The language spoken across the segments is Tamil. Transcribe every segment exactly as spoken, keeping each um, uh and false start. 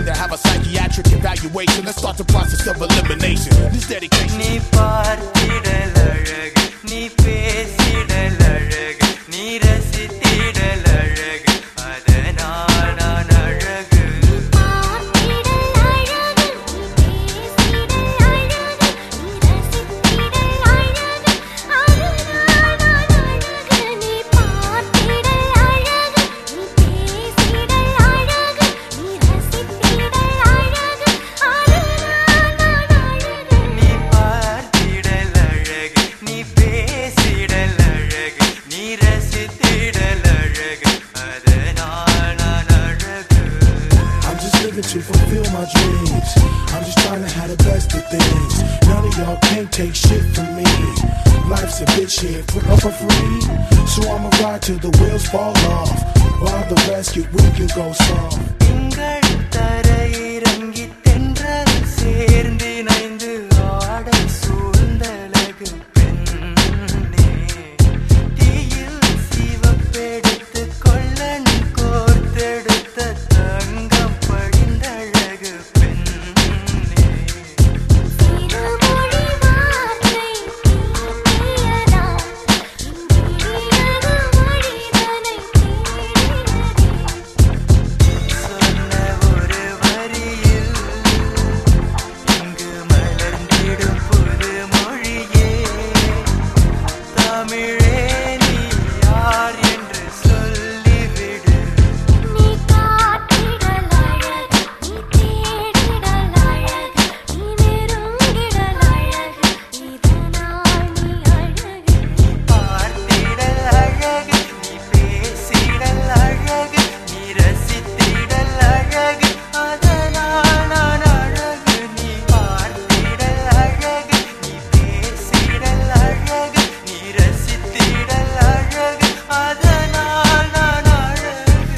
to have a psychiatric evaluation. Let's start the process of elimination. This dedication. நீ பார்த்திடல் அழகு, நீ பேசிடல் அழகு, நீ ரசித்திடல் அழகு, அதனால் நான் அழகு. நீ பார்த்திடல் அழகு, நீ பேசிடல் அழகு, நீ ரசித்திடல் அழகு, அதனால் நான் அழகு. நீ பார்த்திடல் அழகு, நீ பேசிடல் அழகு, நீ ரசித்திடல் அழகு, அதனால் நான் அழகு. நீ பார்த்திடல் அழகு, நீ பேசிடல் அழகு, நீ ரசித்திடல் அழகு, அதனால் நான் அழகு. I'm just living to fulfill my dreams. I'm just trying to have the best of things. None of y'all can't take shit from me. Life's a bitch here for, for free. So I'ma ride till the wheels fall off, while the rest get weak and go soft. திங்கள் தரையிறங்கி தென்றல் சேர்ந்து இணைந்து ஆடல் சூழ்ந்தழகு பெண்ணே. தீயில் சிவப்பெடுத்து கொள்ளன் கோர்த்தெடுத்த தங்கம் படிந்தழகு பெண்ணே. திருமொழி வார்த்தை தீட்டியதா, இந்திரியது மனிதனை தேடியதே. சொன்ன ஒரு வரியில் இங்கு மலர்ந்திடும் புது மொழியே. தமிழே நீ யார் என்று சொல்லிவிடு. நீ காட்டிடல் அழகு, நீ தேடிடல் அழகு, நீ நெருங்கிடல் அழகு, இதனால் நீ அழகு. பார்த்திடல் அழகு, நீ பேசிடல் அழகு, நீ ரசித்திடல் அழகு, அதனால் நான் அழகு. நீ பார்த்திடல் அழகு, நீ பேசிடல் அழகு, நீ ரசித்திடல் அழகு, அதனால் நான் அழகு.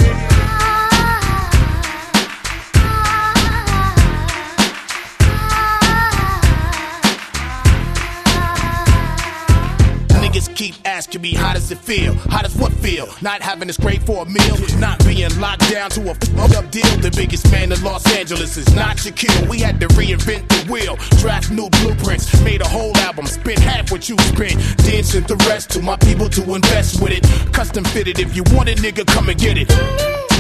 Niggas keep asking me, how does it feel? How does what feel? Not having this great for a meal, not being locked down to a f***ed up deal. The biggest man in Los Angeles is not Shaquille. We had to reinvent the wheel, draft new blueprints, made a whole album, spent half what you spent, then sent the rest to my people to invest with it. Custom fitted, if you want it, nigga, come and get it.